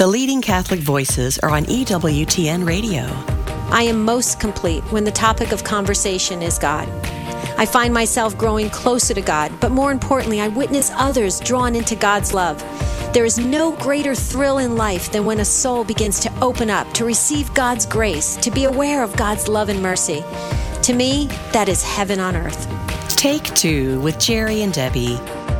The leading Catholic voices are on EWTN Radio. I am most complete when the topic of conversation is God. I find myself growing closer to God, but more importantly, I witness others drawn into God's love. There is no greater thrill in life than when a soul begins to open up, to receive God's grace, to be aware of God's love and mercy. To me, that is heaven on earth. Take Two with Jerry and Debbie.